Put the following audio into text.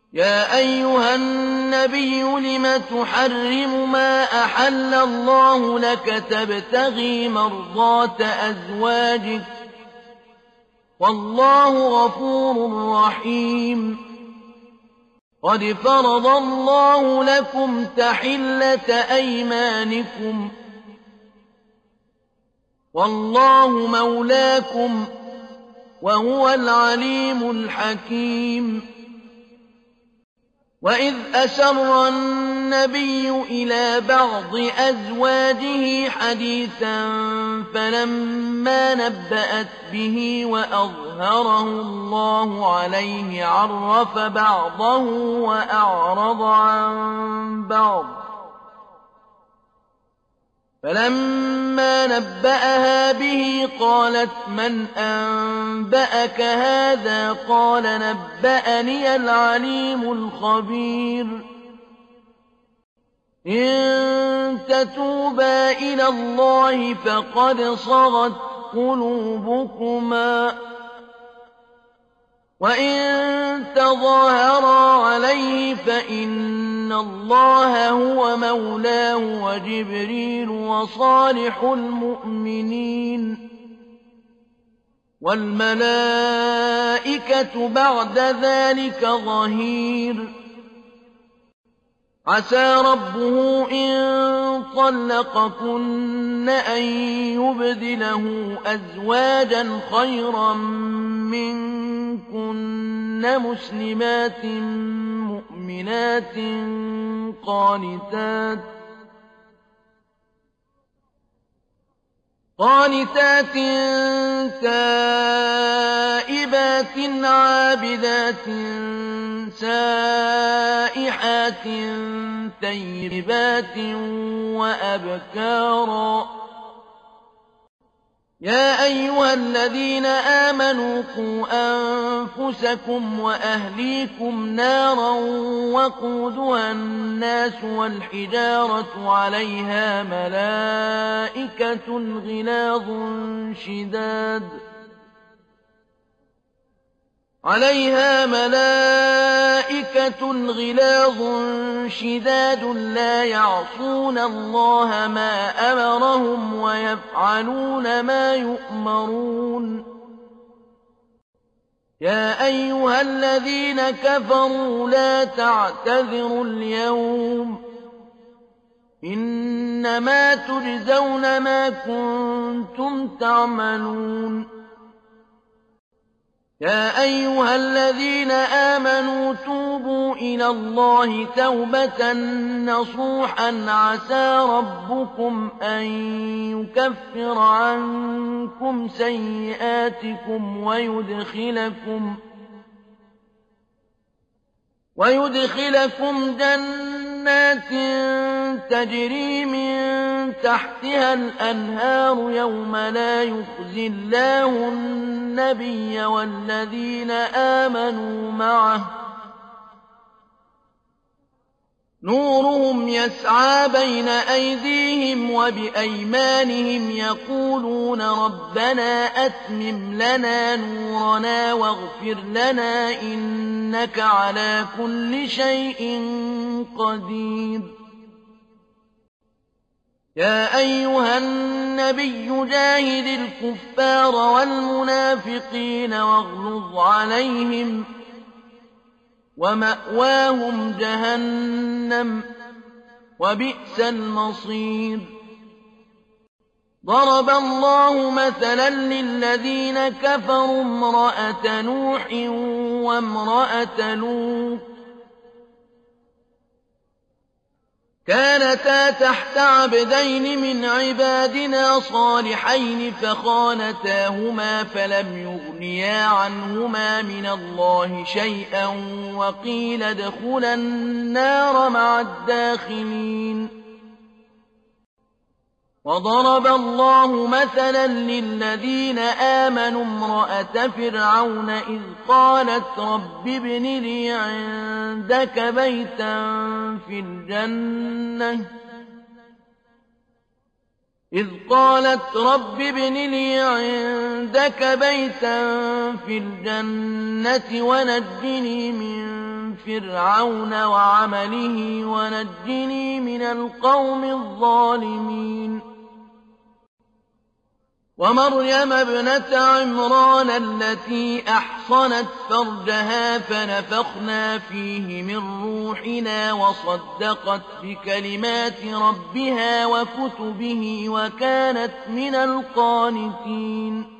يا أيها النبي لم تحرم ما أحل الله لك تبتغي مرضات أزواجك والله غفور رحيم قد فرض الله لكم تحلة أيمانكم والله مولاكم وهو العليم الحكيم وإذ أسر النبي إلى بعض أزواجه حديثا فلما نبأت به وأظهره الله عليه عرف بعضه وأعرض عن بعض فلما نبأها به قالت من أنبأك هذا قال نبأني العليم الخبير إن تتوبا إلى الله فقد صغت قلوبكما وإن تظاهرا عليه فإن الله هو مولاه وجبريل وصالح المؤمنين والملائكة بعد ذلك ظهير عسى ربه إن طلقكن أن يبدله أزواجا خيرا منكن مسلمات مؤمنات قانتات تائبات عابدات سائحات طيبات وأبكارا يا أيها الذين آمنوا قوا أنفسكم وأهليكم نارا وقودها الناس والحجارة عليها ملائكة غلاظ شداد لا يعصون الله ما أمرهم ويفعلون ما يؤمرون يا أيها الذين كفروا لا تعتذروا اليوم إنما تجزون ما كنتم تعملون يا أيها الذين آمنوا توبوا إلى الله توبة نصوحا عسى ربكم أن يكفر عنكم سيئاتكم ويدخلكم جنات تجري من تحتها الأنهار يوم لا يخزي الله النبي والذين آمنوا معه نورهم يسعى بين أيديهم وبأيمانهم يقولون ربنا أتمم لنا نورنا واغفر لنا إنك على كل شيء قدير يا أيها النبي جاهد الكفار والمنافقين واغلظ عليهم ومأواهم جهنم وبئس المصير ضرب الله مثلا للذين كفروا امرأة نوح وامرأة لوط كانتا تحت عبدين من عبادنا صالحين فخانتاهما فلم يغنيا عنهما من الله شيئا وقيل ادخلا النار مع الداخلين وضرب الله مثلا للذين آمنوا امرأة فرعون إذ قالت رب ابن لي عندك بيتا في الجنة ونجني من فرعون وعمله ونجني من القوم الظالمين ومريم ابنة عمران التي أحصنت فرجها فنفخنا فيه من روحنا وصدقت بكلمات ربها وكتبه وكانت من القانتين